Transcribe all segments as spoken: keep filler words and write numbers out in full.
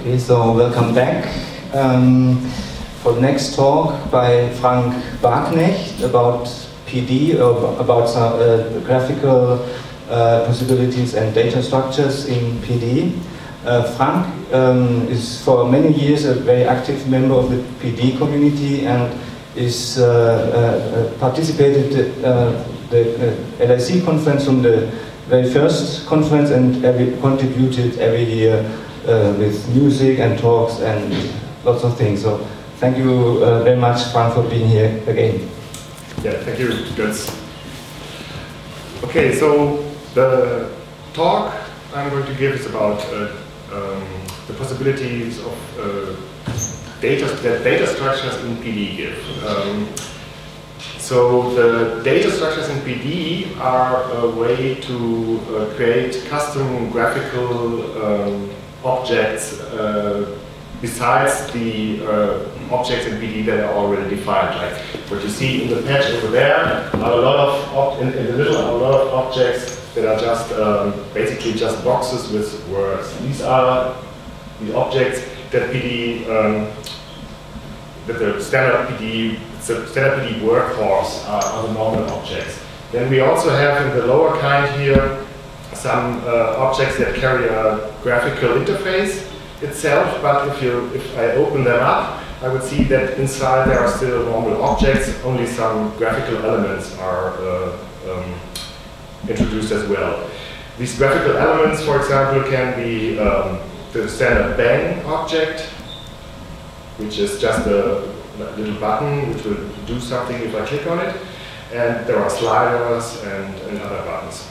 Okay, so welcome back. Um, for the next talk by Frank Barknecht about P D, or about some uh, graphical uh, possibilities and data structures in P D. Uh, Frank um, is for many years a very active member of the P D community and is uh, uh, participated uh, the uh, L I C conference from the very first conference and every, contributed every year uh, with music and talks and lots of things. So thank you uh, very much, Frank, for being here again. Yeah, thank you, Götz. Okay, so the talk I'm going to give is about uh, um, the possibilities of uh, data that data structures in P D give. Um, so the data structures in P D are a way to uh, create custom graphical um, objects uh, besides the uh, objects in P D that are already defined. Like what you see in the patch over there are a lot of ob in, in the middle are a lot of objects that are just um, basically just boxes with words. These are the objects that P D um, that the standard P D the standard P D workhorse are, are the normal objects. Then we also have in the lower kind here some uh, objects that carry a graphical interface itself, but if you if I open them up, I would see that inside there are still normal objects, only some graphical elements are uh, um, introduced as well. These graphical elements, for example, can be um, the standard bang object, which is just a little button which will do something if I click on it, and there are sliders and, and other buttons.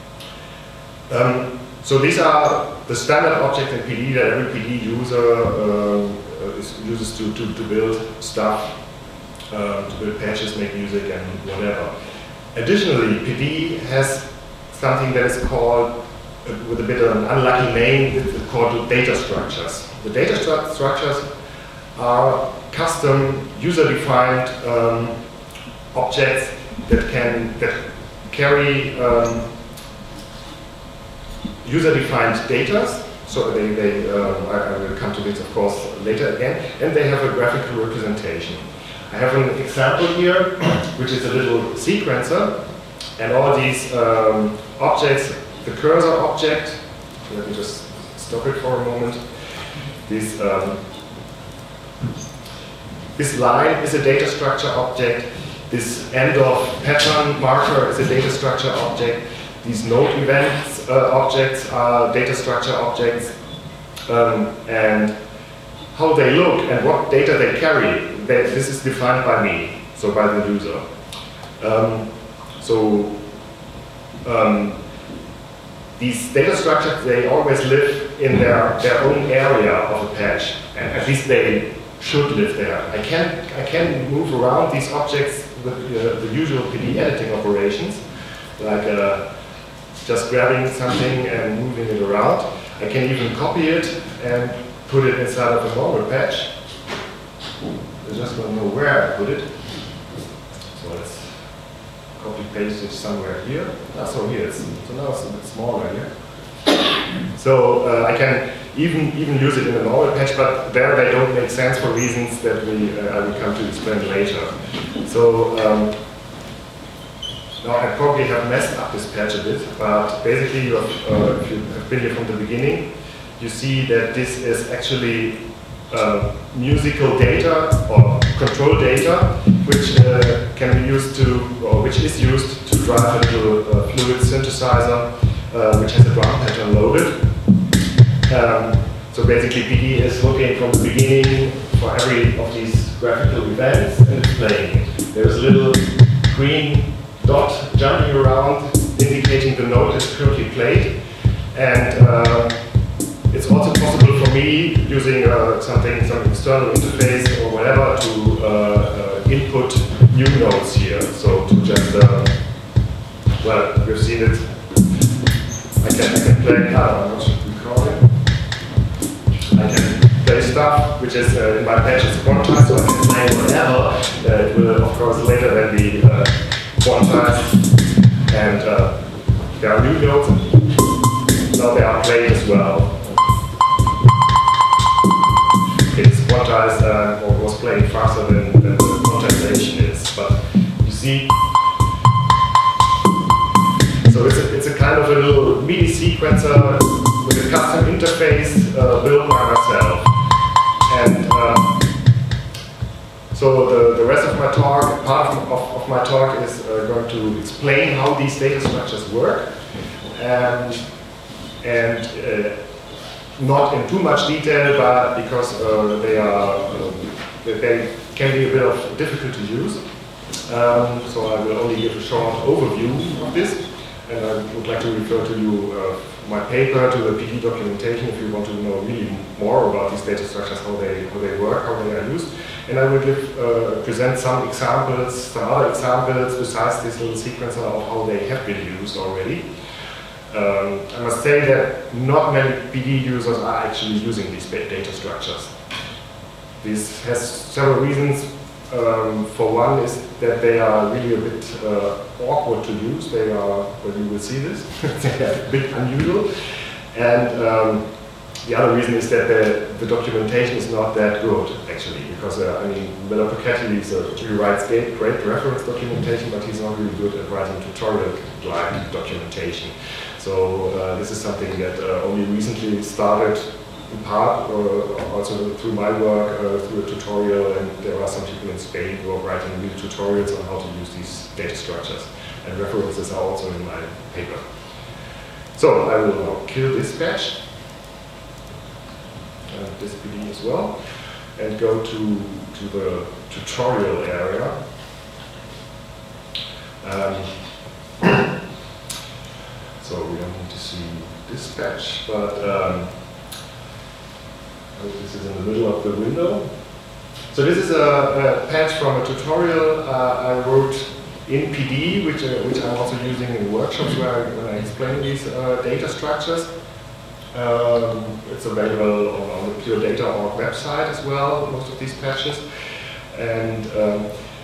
Um, so these are the standard objects in P D that every P D user uh, is, uses to, to, to build stuff, uh, to build patches, make music and whatever. Additionally, P D has something that is called, uh, with a bit of an unlucky name, it's called data structures. The data stru structures are custom user-defined um, objects that can that carry um, user-defined data. So they, they um, I, I will come to this, of course, later again, and they have a graphical representation. I have an example here, which is a little sequencer, and all these um, objects, the cursor object, let me just stop it for a moment. This, um, this line is a data structure object. This end of pattern marker is a data structure object. These node events uh, objects are data structure objects. Um, and how they look and what data they carry, they, this is defined by me, so by the user. Um, so um, these data structures, they always live in their, their own area of the patch, and at least they should live there. I can, I can move around these objects with uh, the usual P D editing operations, like uh, just grabbing something and moving it around. I can even copy it and put it inside of a normal patch. I just don't know where I put it. So let's copy paste it somewhere here. Ah, so here it's so now it's a bit smaller here. So uh, I can even even use it in a normal patch, but there they don't make sense for reasons that we uh, I will come to explain later. So um, now I probably have messed up this patch a bit, but basically you have, uh, if you have been here from the beginning, you see that this is actually uh, musical data or control data, which uh, can be used to, or which is used to drive a little uh, fluid synthesizer, uh, which has a drum pattern loaded. Um, so basically P D is looking from the beginning for every of these graphical events and it's playing it. There's a little green dot jumping around indicating the note is currently played, and uh, it's also possible for me using uh, something, some external interface or whatever to uh, uh, input new notes here. So to just, uh, well, you've seen it. I can, I can play, I don't know, recording. I can play stuff which is uh, in my patch is quantized, so I can play whatever. Uh, it will, of course, later then be uh, quantized, and uh, there are new notes. Now they are played as well. digitized uh, or was playing faster than, than the quantization is. But you see, so it's a, it's a kind of a little MIDI sequencer with a custom interface uh, built by myself. And um, so the, the rest of my talk, part of, of, of my talk is uh, going to explain how these data structures work. And, and uh, not in too much detail, but because uh, they are, uh, they can be a bit of difficult to use. Um, so I will only give a short overview of this. And I would like to refer to you uh, my paper, to the P D documentation, if you want to know really more about these data structures, how they how they work, how they are used. And I will give, uh, present some examples, some other examples besides this little sequencer of how they have been used already. Um, I must say that not many P D users are actually using these data structures. This has several reasons. Um, for one is that they are really a bit uh, awkward to use. They are, well, you will see this, they are a bit unusual. And um, the other reason is that the, the documentation is not that good, actually, because uh, I mean, Miller Piketty is a, he writes great, great reference documentation, but he's not really good at writing tutorial-like documentation. So uh, this is something that uh, only recently started, in part, uh, also through my work, uh, through a tutorial, and there are some people in Spain who are writing real tutorials on how to use these data structures. And references are also in my paper. So I will now kill this patch, and this P D as well, and go to, to the tutorial area. Um, so we don't need to see this patch, but um, this is in the middle of the window. So this is a, a patch from a tutorial uh, I wrote in P D, which, uh, which I'm also using in workshops where I, when I explain these uh, data structures. Um, it's available on, on the Pure Data dot org website as well, most of these patches. And um,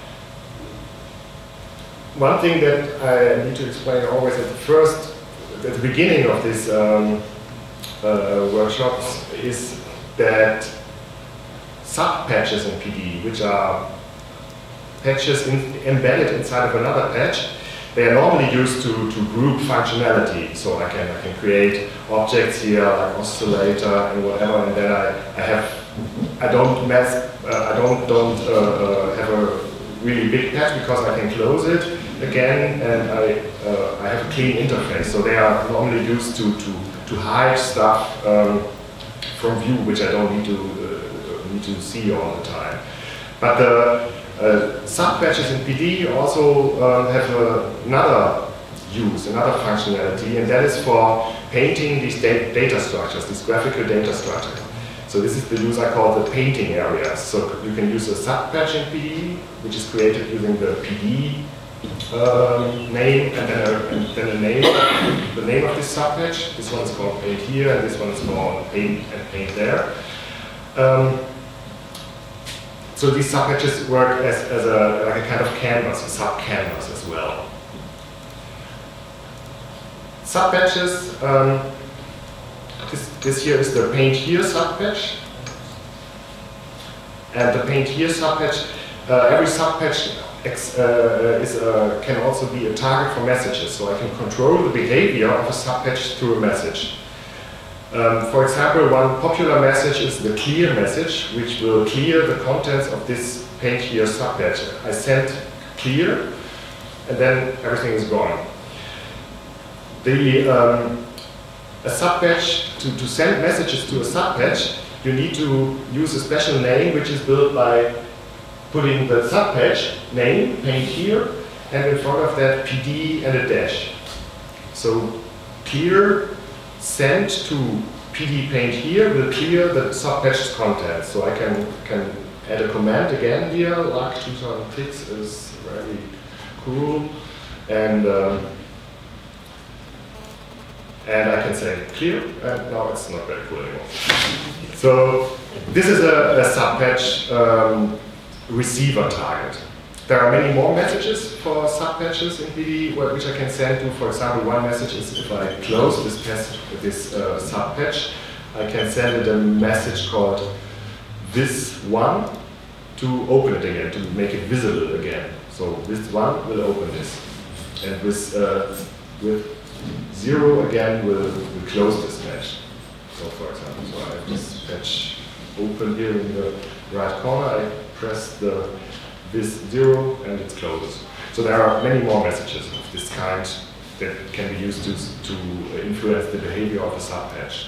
one thing that I need to explain always at the first, at the beginning of these um, uh, workshops is that sub-patches in P D, which are patches in, embedded inside of another patch, they are normally used to, to group functionality. So I can, I can create objects here like oscillator and whatever, and then I, I have, I don't mess, uh, I don't, don't uh, uh, have a really big patch because I can close it again, and I, uh, I have a clean interface. So they are normally used to, to, to hide stuff um, from view, which I don't need to uh, need to see all the time. But the uh, sub-patches in P D also um, have uh, another use, another functionality, and that is for painting these da data structures, these graphical data structures. So this is the use I call the painting areas. So you can use a sub-patch in P D, which is created using the P D Um, name and then a, and then a name, the name of this subpatch. This one is called paint here, and this one is called paint and paint there. Um, so these subpatches work as, as a like a kind of canvas, a sub canvas as well. Subpatches. Um, this this here is the paint here subpatch, and the paint here subpatch. Uh, every subpatch Ex, uh, is, uh, can also be a target for messages, so I can control the behavior of a subpatch through a message. Um, for example, one popular message is the clear message, which will clear the contents of this paint here subpatch. I send clear, and then everything is gone. The, um, a subpatch, to, to send messages to a subpatch, you need to use a special name which is built by putting the subpatch name, paint here, and in front of that P D and a dash. So clear send to P D paint here will clear the subpatch's content. So I can, can add a command again here, like two thousand six is very cool, and um, and I can say clear, and now it's not very cool anymore. So this is a, a subpatch um, receiver target. There are many more messages for subpatches in P D which I can send to. For example, one message is if I close this, this uh, subpatch, I can send it a message called this one to open it again, to make it visible again. So this one will open this. And with, uh, with zero again will, will close this patch. So for example, so I have this patch open here in the right corner, I press the this zero and it closes. So there are many more messages of this kind that can be used to, to influence the behavior of a subpatch.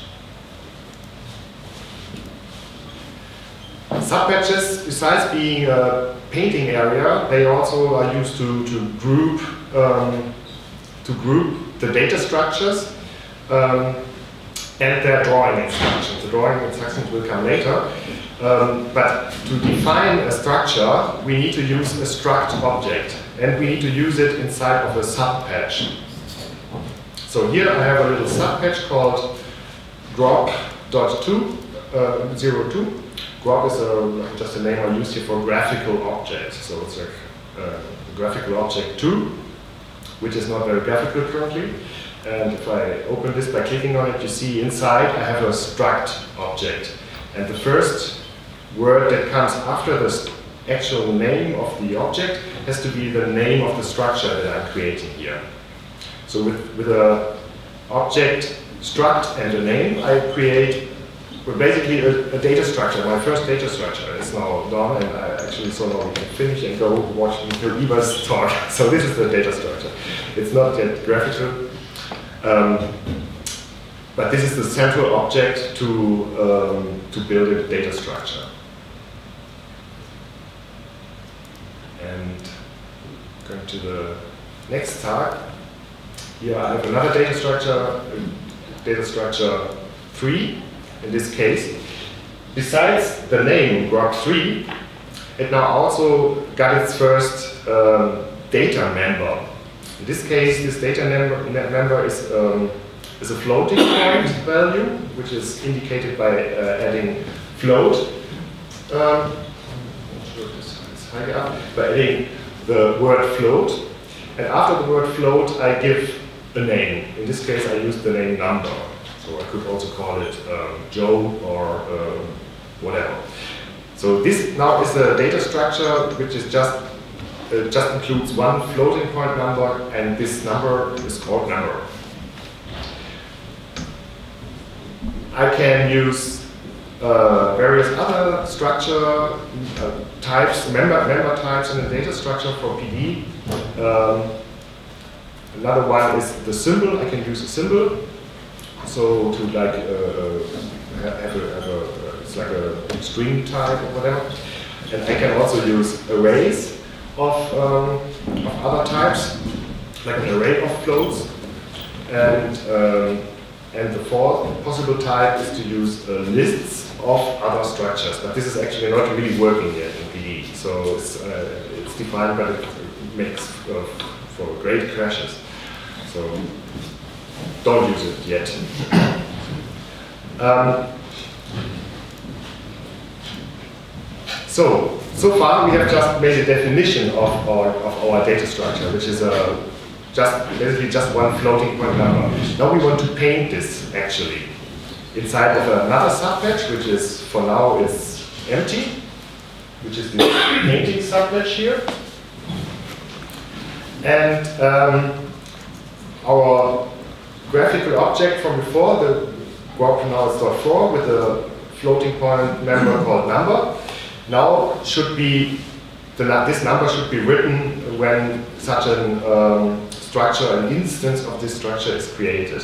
Subpatches, besides being a painting area, they also are used to, to group um, to group the data structures um, and their drawing instructions. The drawing instructions will come later. Um, but to define a structure, we need to use a struct object, and we need to use it inside of a subpatch. So here I have a little subpatch called grop.two, uh, zero two. Grop is a, just a name I use here for graphical object. So it's a uh, graphical object two, which is not very graphical currently. And if I open this by clicking on it, you see inside I have a struct object. And the first word that comes after the actual name of the object has to be the name of the structure that I'm creating here. So with, with a object struct and a name, I create well, basically a, a data structure. My first data structure is now done, and I actually so now we can finish and go watch Michael Eber's talk. So this is the data structure. It's not yet graphical, um, but this is the central object to um, to build a data structure. And going to the next talk, here I have another data structure, data structure three. In this case, besides the name grop three, it now also got its first um, data member. In this case, this data member, member is, um, is a floating point value, which is indicated by uh, adding float. Um, I'm sure this is high up, by adding the word float. And after the word float, I give a name. In this case, I use the name number. So I could also call it um, Joe or um, whatever. So this now is a data structure which is just uh, just includes one floating point number, and this number is called number. I can use uh, various other structure uh, types, member member types in the data structure for P D. Um, another one is the symbol. I can use a symbol. So to like uh, have, a, have a, it's like a string type or whatever, and I can also use arrays of, um, of other types, like an array of floats, and um, and the fourth possible type is to use uh, lists of other structures. But this is actually not really working yet in P D, so it's uh, it's defined, but it makes uh, for great crashes. So. Don't use it yet. um, so, so far we have just made a definition of our, of our data structure, which is a, just, basically just one floating point number. Now we want to paint this actually inside of another subpatch, which is for now is empty, which is the painting subpatch here. And um, our graphical object from before, the grop now is dot four with a floating point member called number, now should be, the, this number should be written when such an um, structure, an instance of this structure is created.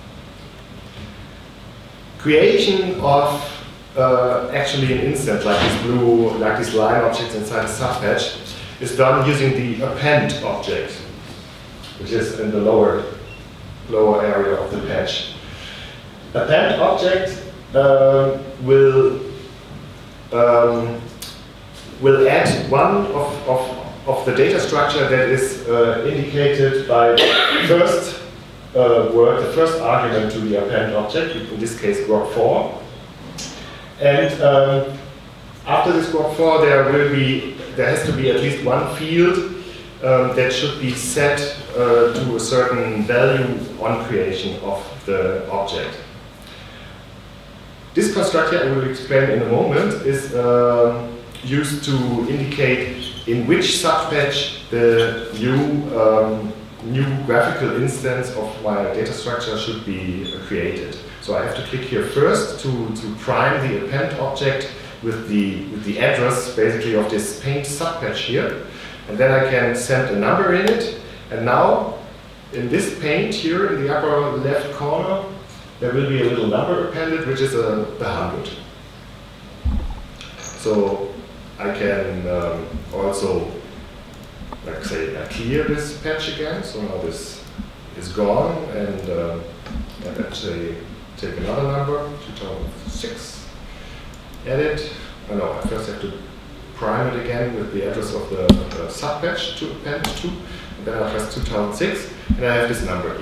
Creation of uh, actually an instance, like this blue, like these line objects inside a subpatch, is done using the append object, which is in the lower lower area of the patch. Append object uh, will um, will add one of, of, of the data structure that is uh, indicated by the first uh, word, the first argument to the append object, in this case grop four. And um, after this grop four, there will be there has to be at least one field Um, that should be set uh, to a certain value on creation of the object. This construct here, I will explain in a moment, is uh, used to indicate in which subpatch the new um, new graphical instance of my data structure should be uh, created. So I have to click here first to, to prime the append object with the, with the address basically of this paint subpatch here. And then I can send a number in it. And now in this paint here in the upper left corner, there will be a little number appended, which is a, the one hundred. So I can um, also, like say, uh, clear this patch again. So now this is gone, and uh, I actually take another number, two thousand six, edit. Oh no, I first have to prime it again with the address of the uh, subpatch to append to, and then I press two thousand six, and I have this number.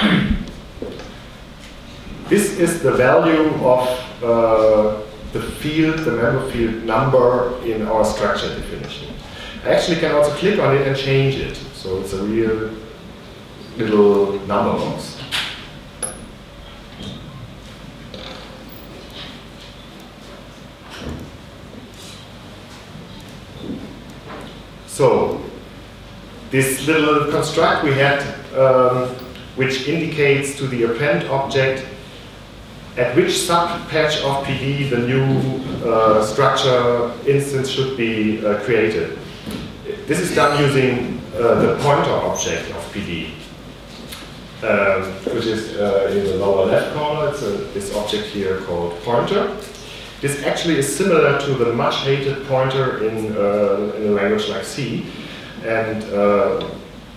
This is the value of uh, the field, the member field number in our structure definition. I actually can also click on it and change it. So it's a real little number box. So this little construct we had, um, which indicates to the append object at which subpatch of P D the new uh, structure instance should be uh, created. This is done using uh, the pointer object of P D, um, which is uh, in the lower left corner. It's a, this object here called pointer. This actually is similar to the much hated pointer in, uh, in a language like C, and uh,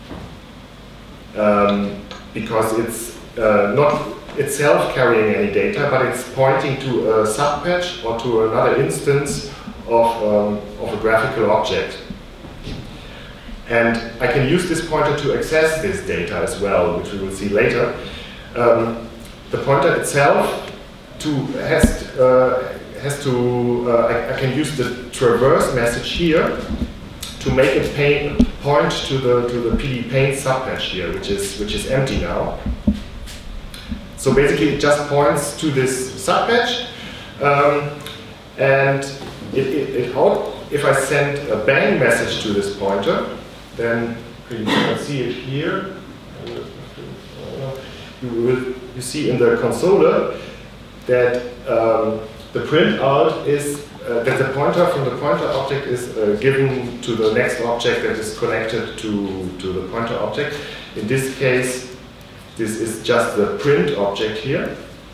um, because it's uh, not itself carrying any data, but it's pointing to a subpatch or to another instance of, um, of a graphical object. And I can use this pointer to access this data as well, which we will see later. Um, the pointer itself to, has, uh, has to, uh, I, I can use the traverse message here to make it paint, point to the, to the P D paint subpatch here, which is, which is empty now. So basically it just points to this subpatch, um, and it, it, it out, if I send a bang message to this pointer, then you can see it here. You will you see in the console that um, the printout is uh, that the pointer from the pointer object is uh, given to the next object that is connected to to the pointer object. In this case, this is just the print object here,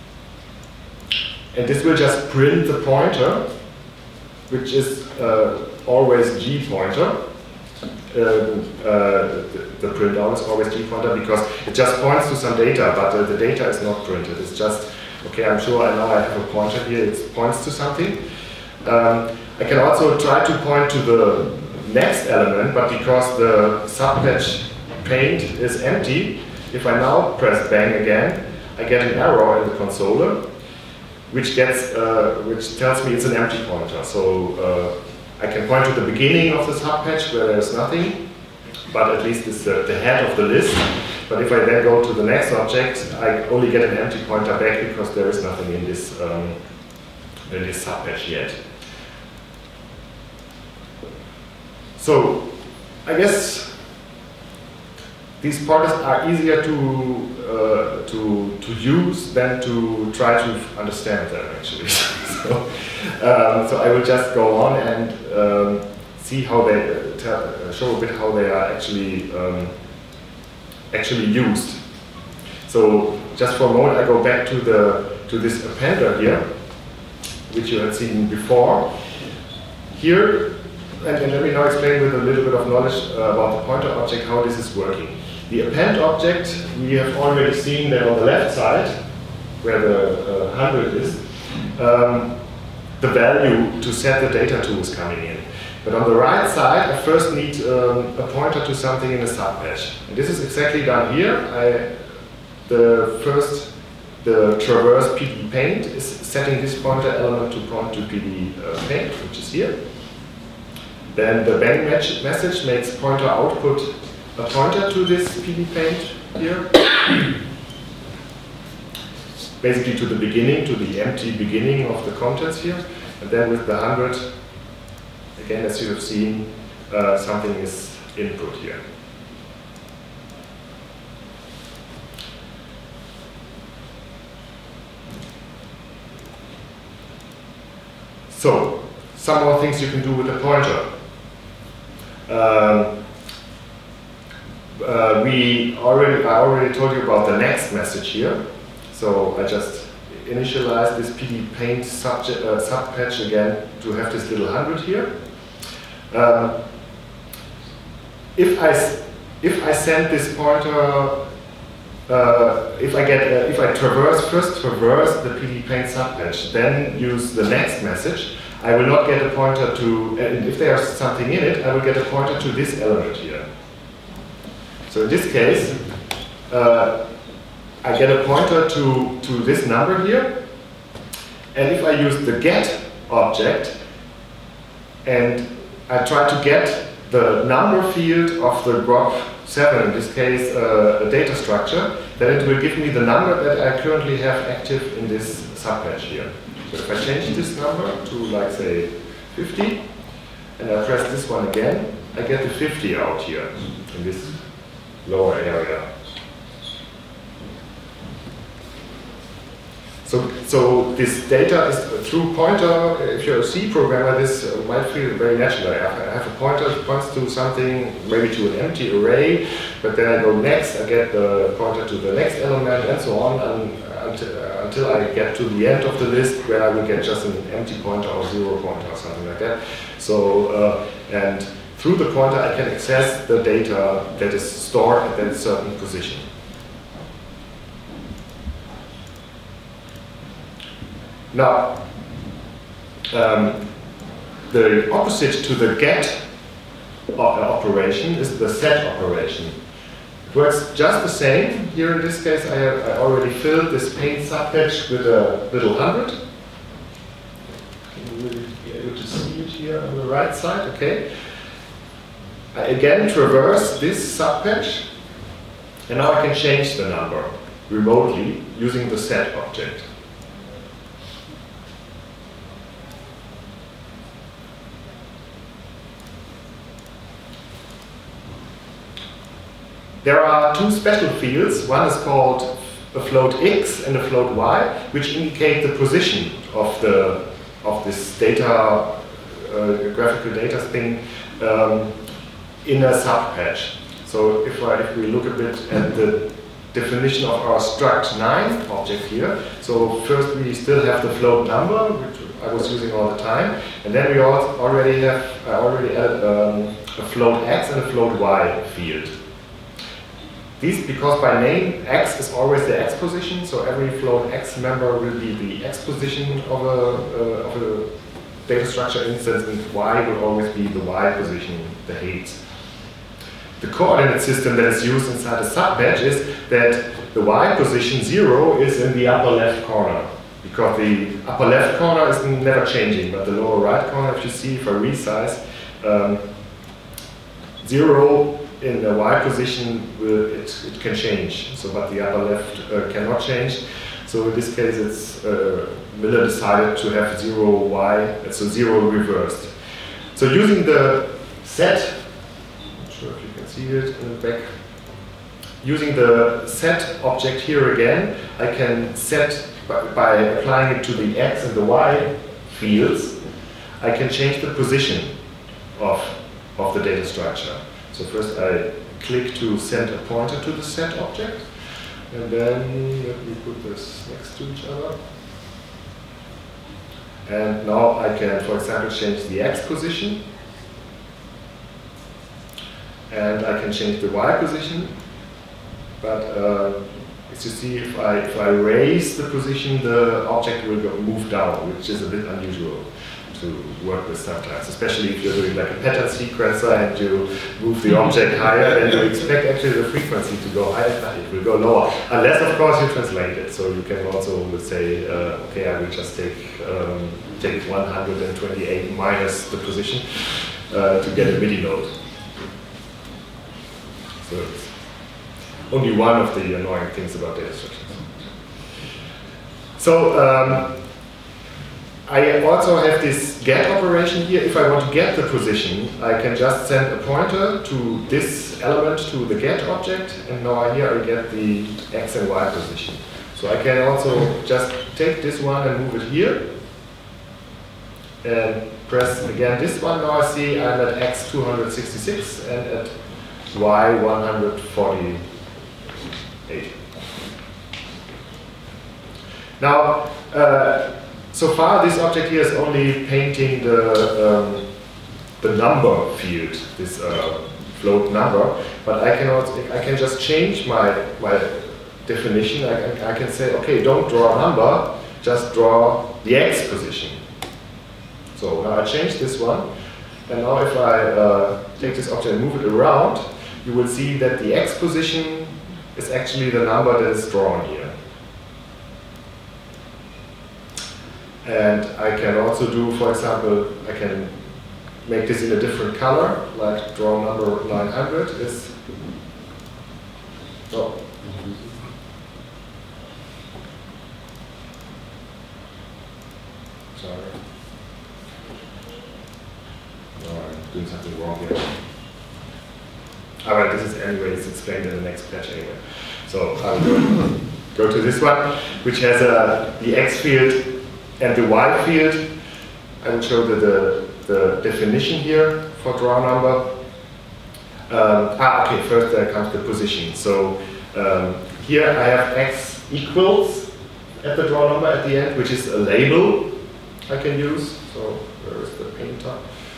and this will just print the pointer, which is uh, always G pointer. Uh, uh, the, the printout is always G pointer because it just points to some data, but uh, the data is not printed. It's just, okay, I'm sure I know I have a pointer here, it points to something. Um, I can also try to point to the next element, but because the subpatch paint is empty, if I now press bang again, I get an error in the console, which gets, uh, which tells me it's an empty pointer. So uh, I can point to the beginning of the subpatch where there's nothing, but at least it's the, the head of the list. But if I then go to the next object, I only get an empty pointer back because there is nothing in this um, in this subpatch yet. So I guess these pointers are easier to uh, to to use than to try to understand them actually. so, um, so I will just go on and um, see how they uh, tell, uh, show a bit how they are actually um, actually used. So just for a moment, I go back to the to this appender here, which you had seen before. Here, and, and let me now explain with a little bit of knowledge uh, about the pointer object how this is working. The append object, we have already seen that on the left side, where the uh, one hundred is, um, the value to set the data to is coming in. But on the right side, I first need um, a pointer to something in the subpatch. And this is exactly done here. I, the first, the traverse P D paint is setting this pointer element to point to P D uh, paint, which is here. Then the bang message makes pointer output a pointer to this P D paint here. basically to the beginning, to the empty beginning of the contents here. And then with the one hundred, again, as you have seen, uh, something is input here. So, some more things you can do with the pointer. Um, uh, we already, I already told you about the next message here. So I just initialized this P D paint subject, uh, subpatch again to have this little hundred here. Um, if I if I send this pointer, uh, if I get uh, if I traverse first traverse the P D paint subpatch, then use the next message, I will not get a pointer to. And if there's something in it, I will get a pointer to this element here. So in this case, uh, I get a pointer to, to this number here, and if I use the get object, and I try to get the number field of the grop seven, in this case uh, a data structure, then it will give me the number that I currently have active in this subpatch here. So if I change this number to, like, say, fifty, and I press this one again, I get the fifty out here in this lower area. So, so this data is through pointer. If you're a C programmer, this uh, might feel very natural. I have a pointer that points to something, maybe to an empty array, but then I go next, I get the pointer to the next element, and so on, and until, uh, until I get to the end of the list, where I will get just an empty pointer or zero pointer or something like that. So, uh, and through the pointer, I can access the data that is stored at that certain position. Now, um, the opposite to the get operation is the set operation. It works just the same. Here in this case, I have I already filled this paint subpatch with a little hundred. Can you really be able to see it here on the right side? Okay. I again traverse this subpatch, and now I can change the number remotely using the set object. There are two special fields. One is called a float x and a float y, which indicate the position of the of this data, uh, graphical data thing um, in a subpatch. So if, I, if we look a bit at the definition of our struct nine object here, so first we still have the float number, which I was using all the time, and then we already have I already added um, a float x and a float y field. These, because by name, x is always the x position, so every float x member will be the x position of a, uh, of a data structure instance, and y will always be the y position, the height. The coordinate system that is used inside a subpatch is that the y position zero is in the upper left corner, because the upper left corner is never changing, but the lower right corner, if you see, if I resize, um, zero in the y position, will, it, it can change. So, but the upper left uh, cannot change. So in this case, it's uh, Miller decided to have zero y, so zero reversed. So using the set, I'm not sure if you can see it in the back. Using the set object here again, I can set by, by applying it to the x and the y fields. I can change the position of of the data structure. So first I click to send a pointer to the set object, and then let me put this next to each other. And now I can, for example, change the x position, and I can change the y position. But uh, as you see, if I if I raise the position, the object will go move down, which is a bit unusual to work with sometimes, especially if you're doing like a pattern sequencer and you move the object higher, and you expect actually the frequency to go higher, it will go lower. Unless, of course, you translate it. So you can also say, uh, okay, I will just take um, take one hundred twenty-eight minus the position uh, to get a MIDI node. So it's only one of the annoying things about data structures. So um, I also have this get operation here. If I want to get the position, I can just send a pointer to this element to the get object, and now here I get the x and y position. So I can also just take this one and move it here, and press again this one. Now I see I'm at x two hundred sixty-six and at y one hundred forty-eight. Now, uh, so far this object here is only painting the, um, the number field, this uh, float number, but I can, also, I can just change my, my definition. I can, I can say, okay, don't draw a number, just draw the x position. So now I change this one, and now if I uh, take this object and move it around, you will see that the x position is actually the number that is drawn here. And I can also do, for example, I can make this in a different color, like draw number nine hundred is, oh. Sorry. No, I'm doing something wrong here. Alright, this is anyways explained in the next patch anyway. So I will go, go to this one, which has uh, the x field and the y field. I will show the, the, the definition here for draw number. Um, ah, okay, first there comes the position. So um, here I have x equals at the draw number at the end, which is a label I can use. So where is the painter?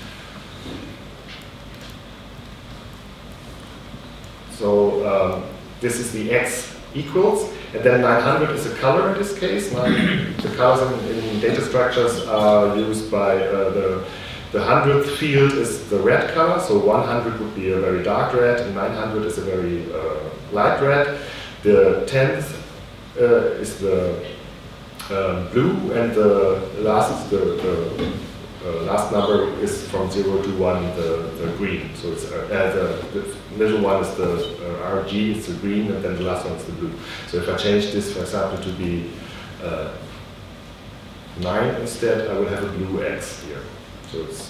So um, this is the x equals, and then nine hundred is a color in this case. Nine, the colors in, in data structures are used by uh, the the hundredth field is the red color, so one hundred would be a very dark red, and nine hundred is a very uh, light red. The tenth uh, is the um, blue, and the last the, the uh, last number is from zero to one, the, the green. So it's uh, the, the middle one is the uh, R G, it's the green, and then the last one is the blue. So if I change this, for example, to be uh, nine instead, I will have a blue X here. So it's,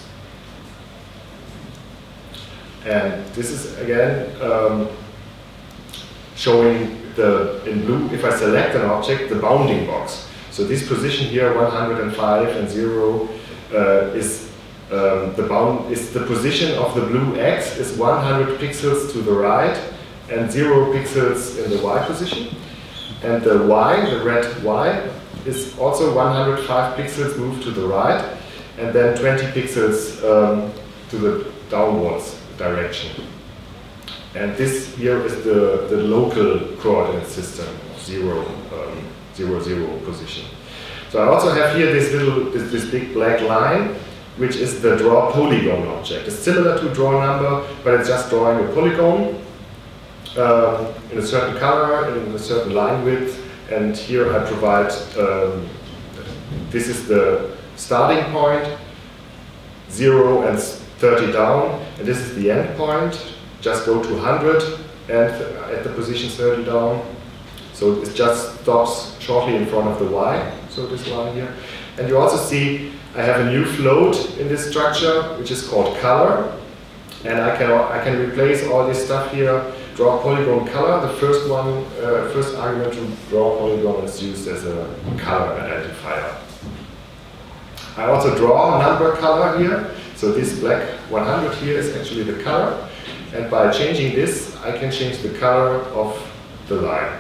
and this is again um, showing the in blue. If I select an object, the bounding box. So this position here, one hundred five and zero, uh, is um, the bound is the position of the blue X is one hundred pixels to the right and zero pixels in the Y position, and the Y, the red Y, is also one hundred five pixels moved to the right, and then twenty pixels um, to the downwards direction. And this here is the, the local coordinate system of zero, um, zero, zero position. So I also have here this little, this, this big black line, which is the draw polygon object. It's similar to draw number, but it's just drawing a polygon um, in a certain color, in a certain line width, and here I provide, um, this is the starting point, zero and thirty down, and this is the end point. Just go to one hundred and at the position thirty down. So it just stops shortly in front of the Y, so this line here. And you also see I have a new float in this structure, which is called color. And I can, I can replace all this stuff here, draw polygon color. The first one, uh, first argument to draw polygon is used as a color identifier. I also draw number color here. So this black one hundred here is actually the color. And by changing this, I can change the color of the line.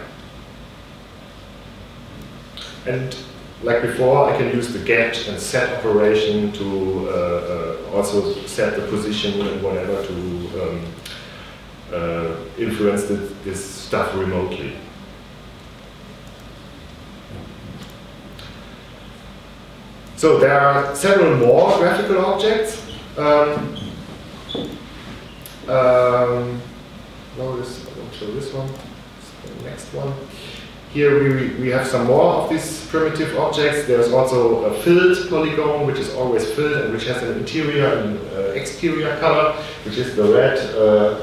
And like before, I can use the get and set operation to uh, uh, also set the position and whatever to um, uh, influence the, this stuff remotely. So there are several more graphical objects. Um, um, no, this, I won't show this one. The next one. Here we, we have some more of these primitive objects. There's also a filled polygon, which is always filled and which has an interior and uh, exterior color, which is the red uh,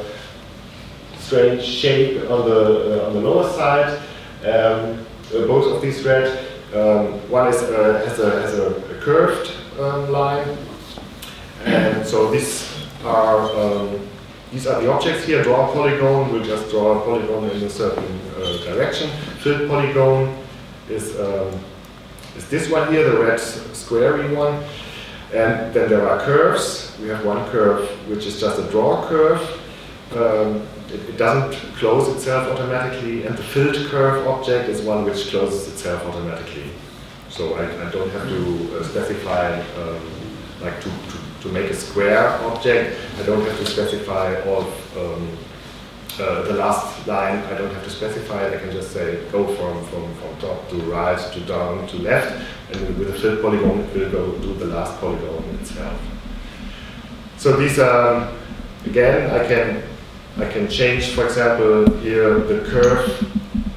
strange shape on the uh, on the lower side. Um, uh, both of these red. Um, one is uh, has a has a, a curved um, line, and so these are um, these are the objects here. Draw a polygon. We'll just draw a polygon in a certain uh, direction. Filled polygon is um, is this one here, the red squarey one, and then there are curves. We have one curve which is just a draw curve. Um, it, it doesn't close itself automatically, and the filled curve object is one which closes itself automatically. So I, I don't have to uh, specify, um, like to, to, to make a square object, I don't have to specify all of um, uh, the last line, I don't have to specify it, I can just say go from, from, from top to right to down to left, and with a filled polygon it will go do the last polygon itself. So these are, again, I can I can change, for example, here the curve,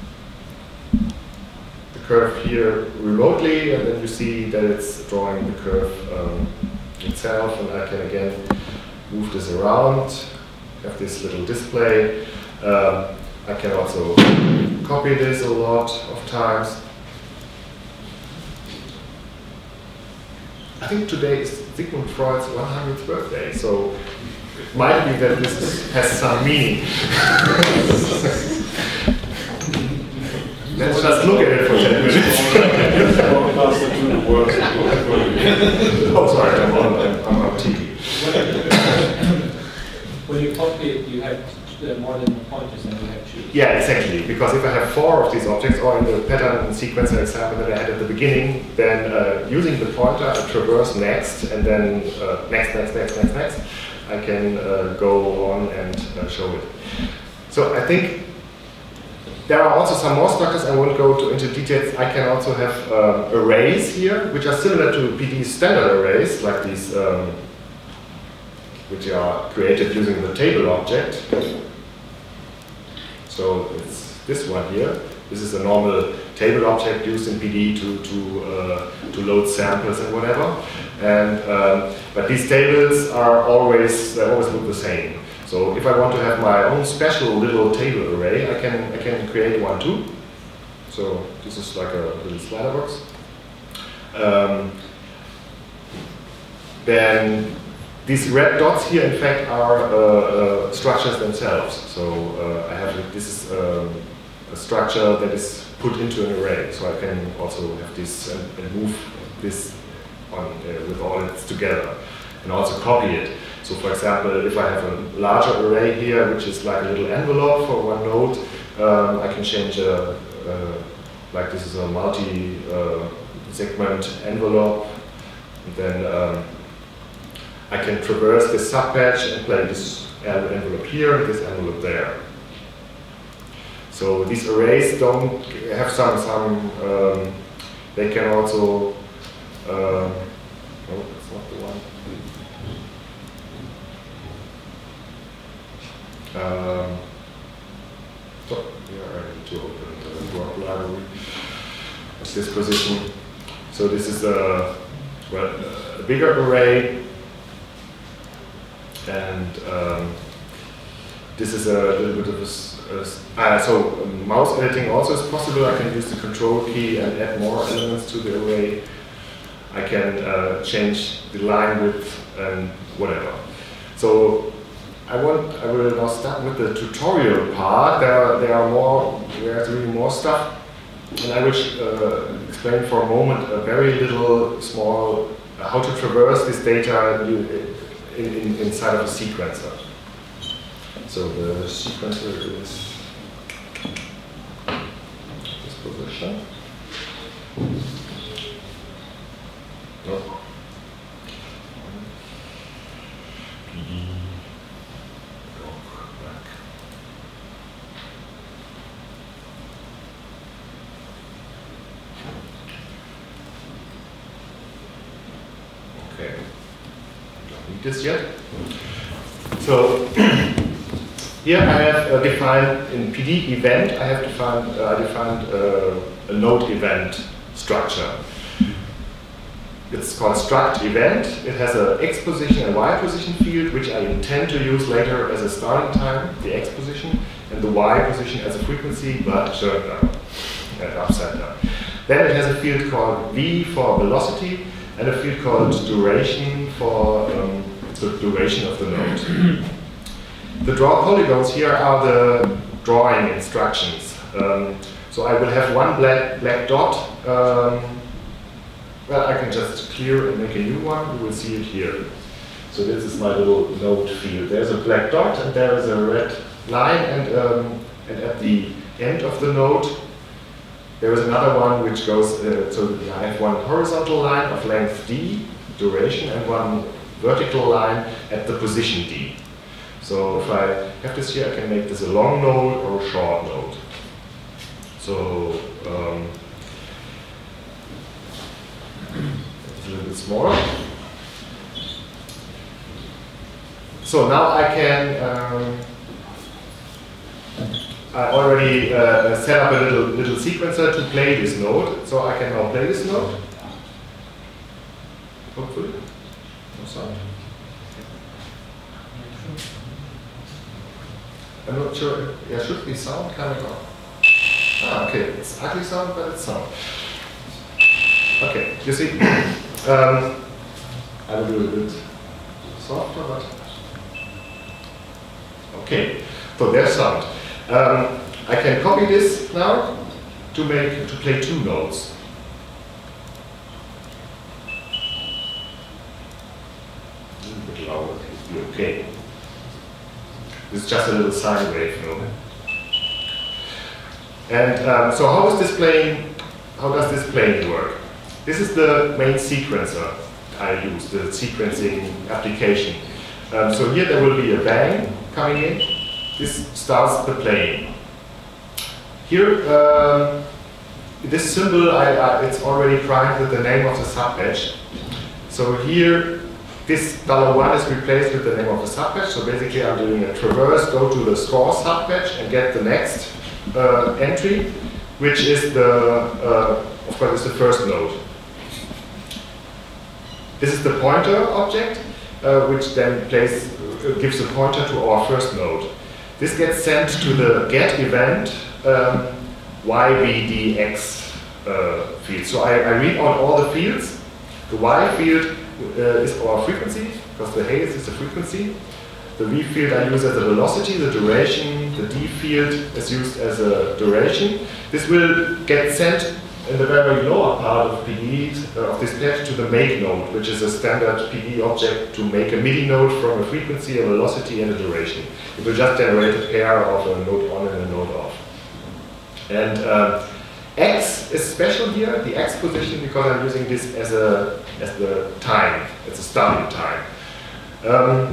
the curve here remotely, and then you see that it's drawing the curve um, itself, and I can again move this around, have this little display. Um, I can also copy this a lot of times. I think today is Sigmund Freud's one hundredth birthday, so it might be that this is, has some meaning. Let's just look at it for ten minutes. Oh, sorry, I'm on, I'm on T V. When you copy it, you have more than pointers and you have two. Yeah, exactly. Because if I have four of these objects, or in the pattern sequencer example that I had at the beginning, then uh, using the pointer, I traverse next, and then uh, next, next, next, next, next. I can uh, go on and uh, show it. So I think there are also some more structures. I won't go to, into details. I can also have um, arrays here, which are similar to P D's standard arrays, like these, um, which are created using the table object. So it's this one here. This is a normal table object used in P D to to uh, to load samples and whatever. And um, but these tables are always they always look the same. So if I want to have my own special little table array, I can I can create one too. So this is like a little slider box. Um, then these red dots here, in fact, are uh, uh, structures themselves. So uh, I have this is um, a structure that is put into an array. So I can also have this and, and move this on uh, with all it's together, and also copy it. So for example, if I have a larger array here, which is like a little envelope for one node, um, I can change a, uh, like this is a multi-segment uh, envelope, and then um, I can traverse this subpatch and play this envelope here and this envelope there. So these arrays don't have some, some um, they can also, uh, no, that's not the one. Um, so here I need to open the work library at this position. So this is a, well, a bigger array, and um, this is a little bit of a, a uh, so um, mouse editing also is possible. I can use the control key and add more elements to the array. I can uh, change the line width and whatever. So I want. I will now start with the tutorial part. There are, there are more. There's really more stuff, and I will uh, explain for a moment a very little, small, uh, how to traverse this data in, in, inside of a sequencer. So the sequencer is this position. No. Okay, don't need this yet. So here I have uh, defined in P D event. I have defined uh, I defined uh, a node event structure. It's called struct event. It has an x position and y position field, which I intend to use later as a starting time, the x position, and the y position as a frequency, but turned down and upside down. Then it has a field called V for velocity and a field called duration for um, the duration of the node. The draw polygons here are the drawing instructions. Um, so I will have one black, black dot. Um, well, I can just clear and make a new one. You will see it here. So this is my little node field. There's a black dot and there is a red line, and, um, and at the end of the node there is another one which goes, uh, so I have one horizontal line of length d, duration, and one vertical line at the position d. So if I have this here, I can make this a long node or a short node. So um, it's a little bit smaller. So now I can, um, I already uh, set up a little, little sequencer to play this node. So I can now play this node. Hopefully. No sound. I'm not sure. There should be sound coming out. Ah, okay. It's ugly sound, but it's sound. Okay, you see. um, I will do it a bit softer, but okay. So there's sound. Um, I can copy this now to make to play two notes. A little bit louder, it will be okay. This is just a little sine wave node. And um, so how is this playing? How does this playing work? This is the main sequencer I use, the sequencing application. Um, so here there will be a bang coming in. This starts the playing. Here, uh, this symbol, I, I, it's already primed with the name of the subpatch. So here, this dollar one is replaced with the name of the subpatch. So basically, I'm doing a traverse, go to the score subpatch and get the next uh, entry, which is the, uh, of course, is the first node. This is the pointer object, uh, which then plays, uh, gives a pointer to our first node. This gets sent to the get event um, Y B D X uh, field. So I, I read out all the fields. The Y field uh, is our frequency, because the haze is the frequency. The V field I use as a velocity, the duration. The D field is used as a duration. This will get sent in the very lower part of P D uh, of this patch to the make node, which is a standard P D object to make a MIDI node from a frequency, a velocity, and a duration. It will just generate a pair of a node on and a node off. And uh, X is special here, the X position, because I'm using this as a as the time, as a starting time. Um,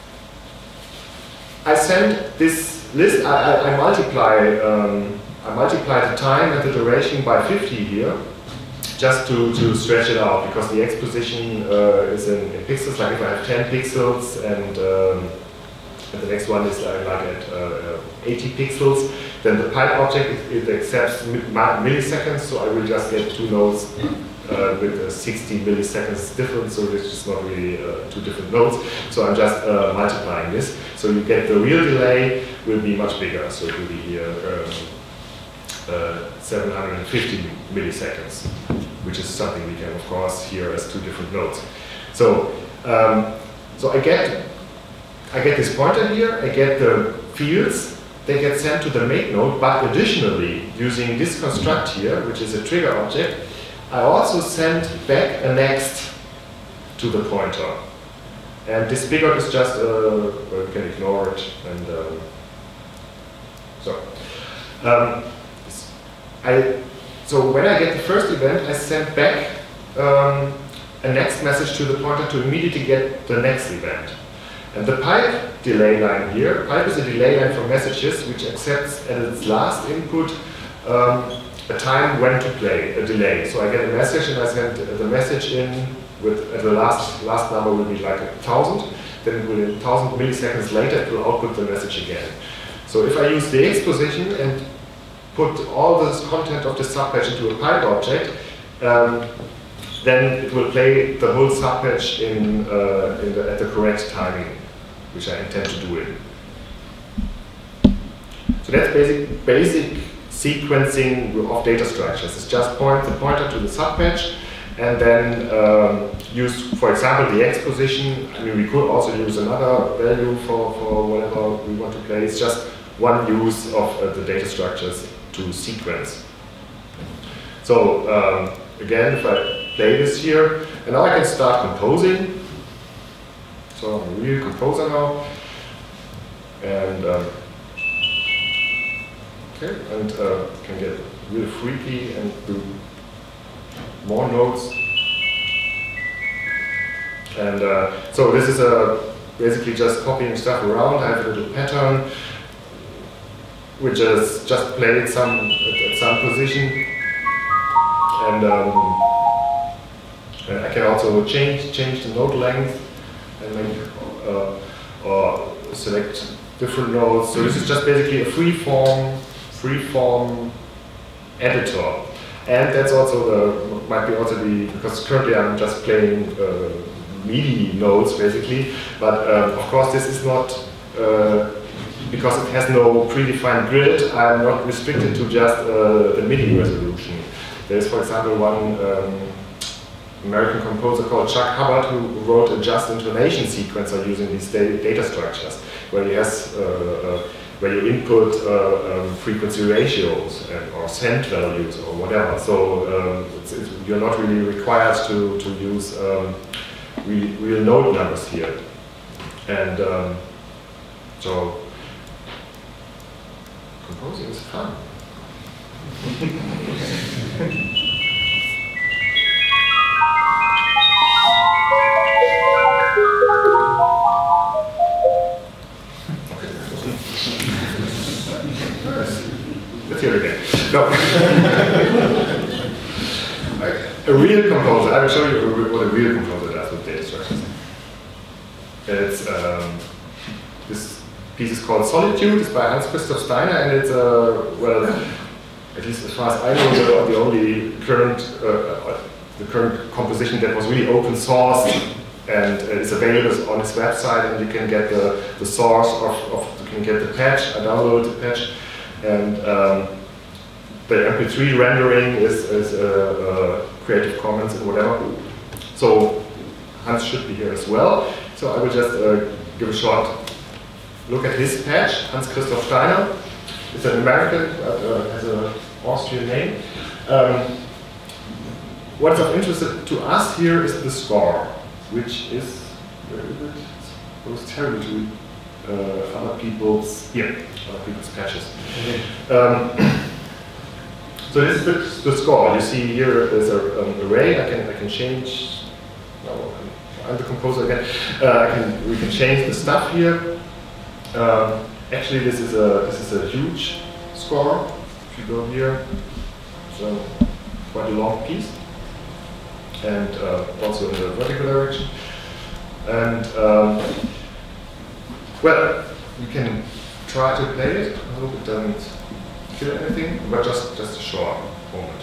I send this list. I, I, I multiply. Um, I multiply the time and the duration by fifty here, just to, to stretch it out, because the X position uh, is in, in pixels. Like if I have ten pixels and, um, and the next one is uh, like at uh, eighty pixels, then the pipe object, it, it accepts milliseconds, so I will just get two nodes uh, with uh, sixty milliseconds difference, so this is not really uh, two different nodes. So I'm just uh, multiplying this. So you get the real delay will be much bigger, so it will be here. Um, Uh, seven hundred fifty milliseconds, which is something we can of course hear as two different nodes. So, um, so I get, I get this pointer here. I get the fields. They get sent to the make node. But additionally, using this construct here, which is a trigger object, I also send back a next to the pointer. And this figure is just, uh, well, we can ignore it. And um, so. Um, I, so when I get the first event, I send back um, a next message to the pointer to immediately get the next event. And the pipe delay line here, pipe is a delay line for messages which accepts as its last input um, a time when to play, a delay. So I get a message and I send the message in with uh, the last last number will be like a thousand. Then it will, a thousand milliseconds later, it will output the message again. So if I use the X position and put all this content of the subpatch into a pipe object, um, then it will play the whole subpatch in, uh, in the, at the correct timing, which I intend to do it. So that's basic, basic sequencing of data structures. It's just point the pointer to the subpatch, and then um, use, for example, the X position. I mean, we could also use another value for, for whatever we want to play. It's just one use of uh, the data structures to sequence. So um, again, if I play this here, and now I can start composing. So I'm a real composer now, and um, okay, and uh, can get really freaky and do more notes. And uh, so this is uh, basically just copying stuff around. I have a little pattern which is just played some at, at some position, and, um, and I can also change change the note length and make uh, or select different notes. So this is just basically a free form free form editor. And that's also the, might be also the, because currently I'm just playing uh, MIDI notes basically, but um, of course this is not, uh, because it has no predefined grid, I'm not restricted to just uh, the MIDI resolution. There's, for example, one um, American composer called Chuck Hubbard who wrote a just intonation sequencer using these da data structures, where he has uh, uh, where you input uh, um, frequency ratios and, or cent values or whatever. So um, it's, it's, you're not really required to, to use um, real, real note numbers here. And um, so composing is fun. Let's hear it again. No. A real composer, I will show you what a real composer does with data structures. It's, um, this piece is called Solitude, it's by Hans Christoph Steiner, and it's, uh, well, at least as far as I know, the, the only current, uh, the current composition that was really open source, and uh, it's available on his website, and you can get the, the source of, of, you can get the patch, I downloaded the patch, and um, the M P three rendering is, is uh, uh, Creative Commons and whatever. So Hans should be here as well. So I will just uh, give a short look at his patch, Hans Christoph Steiner. It's an American, but uh, has an Austrian name. Um, what's of interest to us here is the score, which is, where is it? It was terrible to read uh, other people's, here, other people's patches. Mm-hmm. um, so this is the, the score. You see here is a, an array. I can I can change. No, I'm the composer again. Uh, I can we can change the stuff here. Um, actually, this is a this is a huge score. If you go here, so quite a long piece, and uh, also in the vertical direction. And um, well, you can try to play it. I hope it doesn't kill anything, but just just a short moment.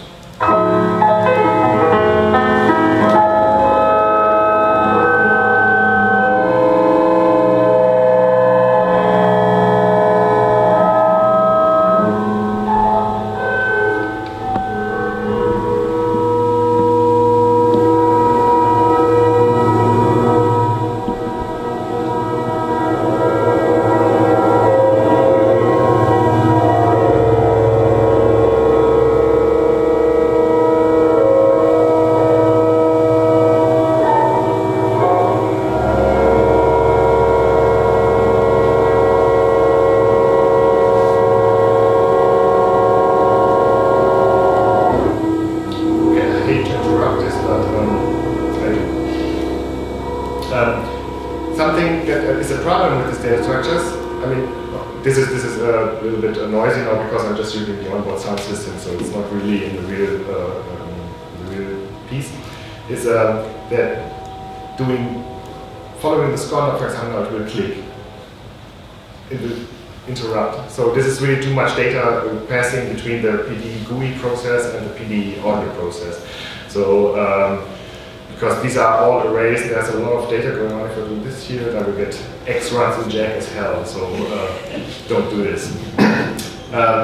So this is really too much data passing between the P D G U I process and the P D audio process. So um, because these are all arrays, there's a lot of data going on. If I do this here, I will get X runs in jack as hell. So uh, don't do this. um,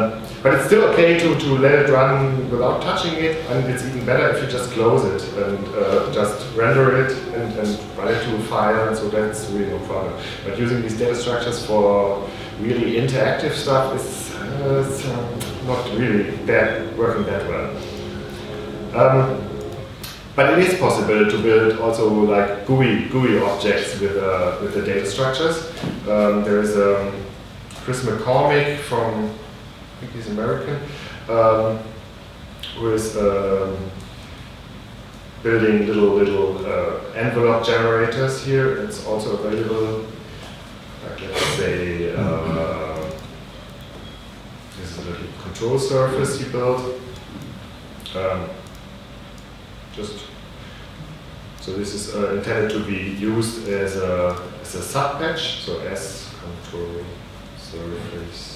but it's still okay to, to let it run without touching it, and it's even better if you just close it and uh, just render it and, and run it to a file, and so that's really no problem. But using these data structures for really interactive stuff is uh, it's, uh, not really that, working that well. Um, but it is possible to build also like G U I, G U I objects with, uh, with the data structures. Um, there is um, Chris McCormick from, I think he's American, um, who is um, building little little uh, envelope generators here. It's also available. Like let's say uh, this is a little control surface he built. Um, just so this is uh, intended to be used as a as a sub patch. So S control surface.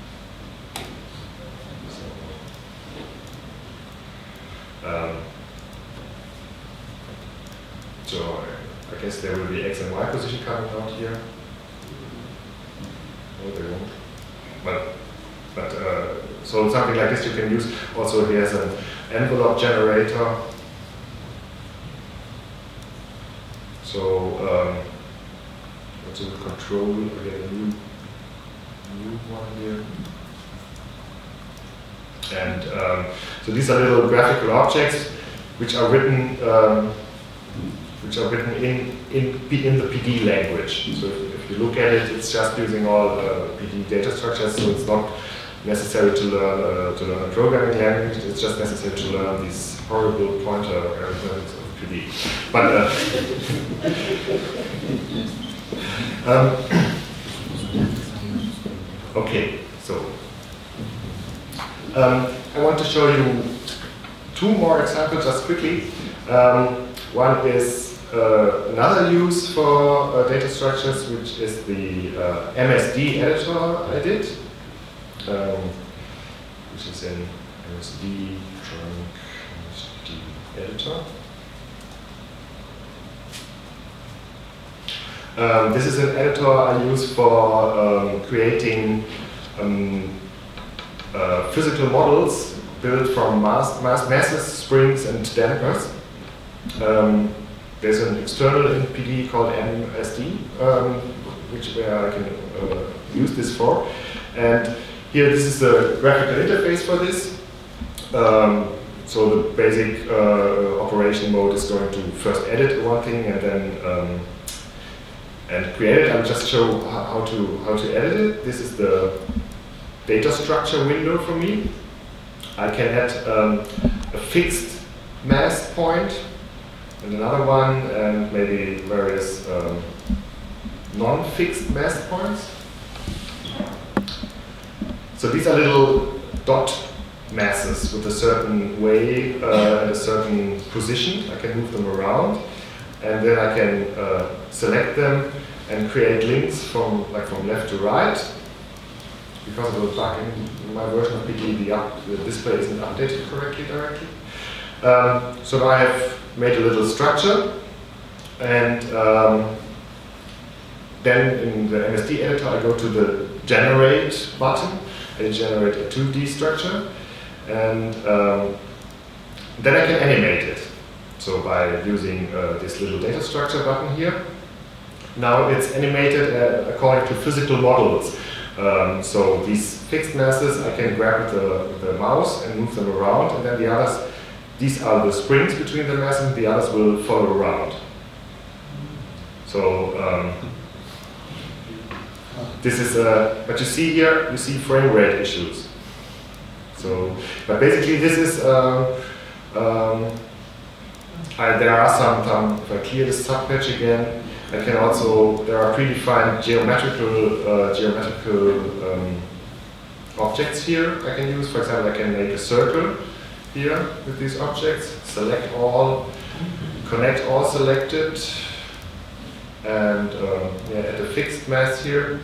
Um, so I guess there will be X and Y position coming out here. No, they won't. But but uh, so something like this you can use. Also, he has an envelope generator. So um, what's the control? Again, a new new one here. And um, so these are little graphical objects which are written, um, which are written in in in the P D language. So if, if you look at it, it's just using all uh, P D data structures. So it's not necessary to learn uh, to learn a programming language. It's just necessary to learn these horrible pointer arithmetics of P D. But uh, um, okay, so. Um, I want to show you two more examples just quickly. Um, one is uh, another use for uh, data structures, which is the uh, M S D editor I did, um, which is in M S D trunk M S D editor. Um, this is an editor I use for um, creating um, Uh, physical models built from mass, mass, masses, springs, and dampers. Um, there's an external in P D called M S D, um, which where I can uh, use this for. And here, this is the graphical interface for this. Um, so the basic uh, operation mode is going to first edit one thing and then um, and create it. I'll just show how to how to edit it. This is the data structure window for me. I can add um, a fixed mass point and another one, and maybe various um, non-fixed mass points. So these are little dot masses with a certain way uh, at a certain position. I can move them around, and then I can uh, select them and create links from like from left to right. Because of a bug in my version of P D, the, up, the display isn't updated correctly directly. Um, so now I have made a little structure, and um, then in the M S D editor I go to the generate button and generate a two D structure, and um, then I can animate it. So by using uh, this little data structure button here, now it's animated uh, according to physical models. Um, so these fixed masses I can grab with the, with the mouse and move them around, and then the others, these are the springs between the masses, and the others will follow around. So um, this is, uh, what you see here, you see frame rate issues. So, but basically this is, uh, um, I, there are some, some, if I clear this subpatch again, I can also, there are predefined geometrical, uh, geometrical um, objects here I can use. For example, I can make a circle here with these objects, select all, connect all selected, and um, yeah, add a fixed mass here.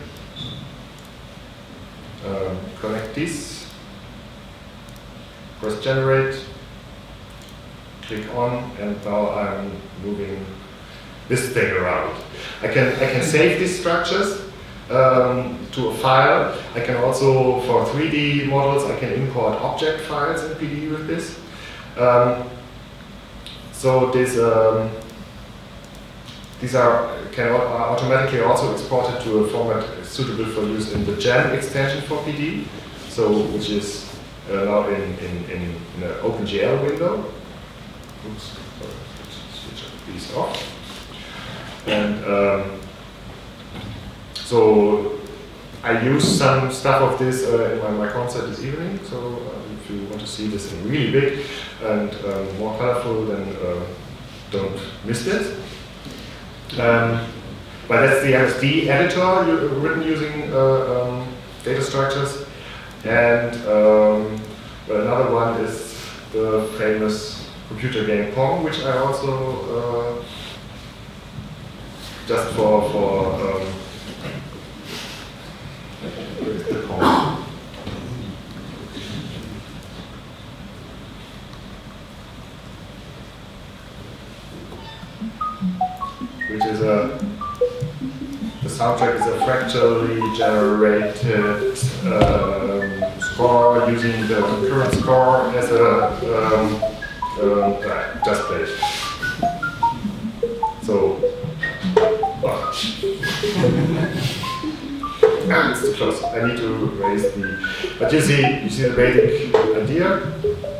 Um, connect these, press generate, click on, and now I'm moving this thing around. I can I can save these structures, um, to a file. I can also, for three D models, I can import object files in P D with this. Um, so this, um, these are can are automatically also exported to a format suitable for use in the Gem extension for P D, so which is uh, now in in in, in an OpenGL window. Oops, switch these off. And um, so I use some stuff of this uh, in my, my concert this evening. So uh, if you want to see this in really big and um, more colorful, then uh, don't miss this. Um, but that's the M S D editor written using uh, um, data structures. And um, well, another one is the famous computer game Pong, which I also uh, just for for um, where is the Pong? Which is a the soundtrack is a fractally generated um, score using the current score as a um, um, uh, just play. So, well. Ah, it's too close. I need to raise the. But you see, you see the basic idea.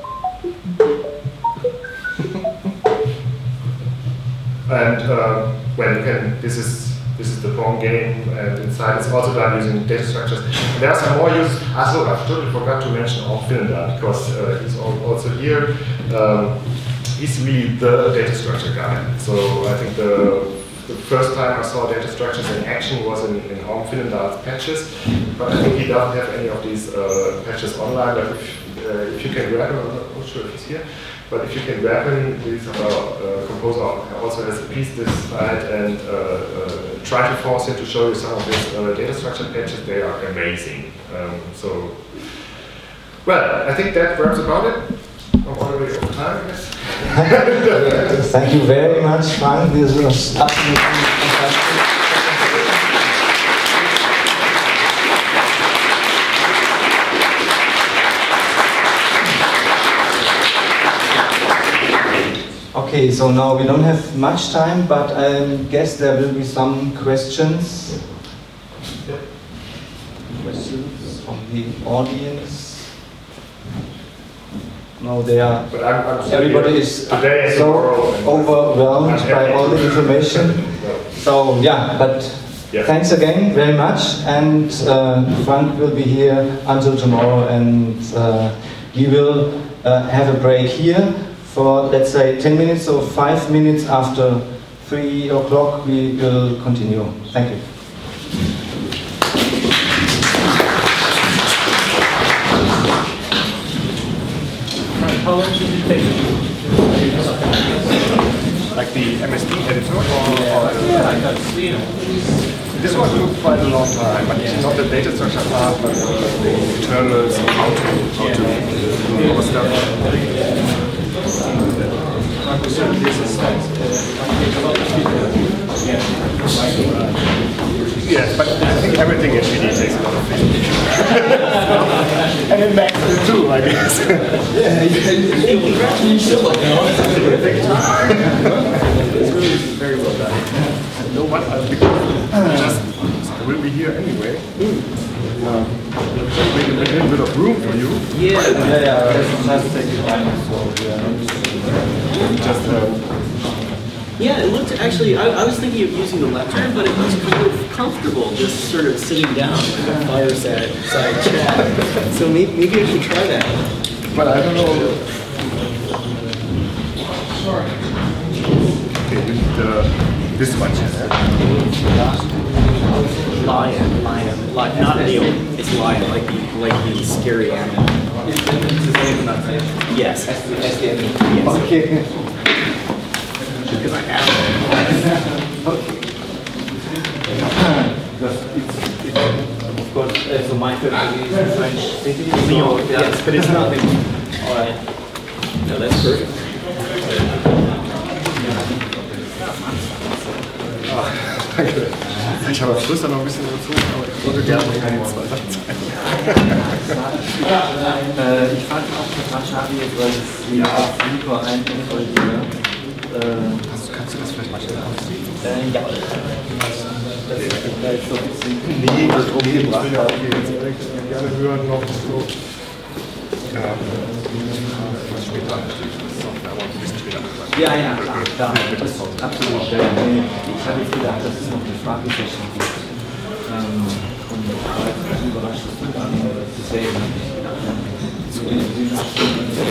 And um, well, you can. This is this is the Pong game, and inside it's also done using data structures. And there are some more uses. Ah, so I totally forgot to mention Orm Finland because uh, he's also here. Um, he's really the data structure guy. So I think the the first time I saw data structures in action was in, in Orm Finland's patches. But I think he doesn't have any of these uh, patches online. But if, uh, if you can grab him, I'm not sure if he's here. But if you can grab him, this uh, uh, composer also has a piece this slide, and uh, uh, try to force him to show you some of his uh, data structure patches. They are amazing. Um, so, well, I think that wraps about it. I'm already over time, I guess. Thank you very much, Frank. This was absolutely fantastic. Okay, so now we don't have much time, but I guess there will be some questions. Questions from the audience? No, they are. But I'm, I'm everybody is today so overwhelmed by all the information. So yeah, but yeah. Thanks again very much, and uh, Frank will be here until tomorrow, and uh, we will uh, have a break here for, let's say, ten minutes or five minutes. After three o'clock we will continue. Thank you. How long did it take? Like the M S D editor? Or, Yeah, or yeah, I got to see it. This one took quite a long time, but it's not the data structure part, but uh, the internals, how to, how to do all stuff. Yes, but I think everything in P D takes a lot of thinking. And in Max too, I guess. Yeah, you should look It's really very well done. You know what? I'll be just I will be here anyway. Um, make a little bit of room for you. Yeah, yeah, yeah. Let's take your time. So, yeah. Just. Uh, Yeah, it looked actually, I, I was thinking of using the lectern, but it was kind of comfortable just sort of sitting down like a fireside side chat. So maybe, maybe I should try that. But I don't know. Sorry. Okay, we need uh, this one. Lion, lion, lion, not Neo, it's lion, like the, like the scary animal. Yes. Yes. Okay. Because I have it. Okay. It's, it's, of course, uh, so my family is in French city. Lyon, yes, but it's nothing. All right. No, that's perfect. Oh. Danke. Ich habe am Schluss dann noch ein bisschen überzogen, aber ich wollte gerne keine zwei Sachen zeigen. Äh, ich fand auch total schade, weil es super einfach ist. Kannst, kannst du das vielleicht mal schnell aussehen? Äh, ja. Das ist vielleicht so ein bisschen. Nee, das ist okay. Ich will ja auch jetzt gerne hören noch so. Ja. Was später ansteht. Das ist auch aber ein bisschen später. Ja, ja, klar, klar. Das ist absolut. Ich habe jetzt gedacht, dass es noch eine Fragesession gibt. Ähm, und ich war jetzt überrascht, dass du dann das wäre eben nicht gedacht.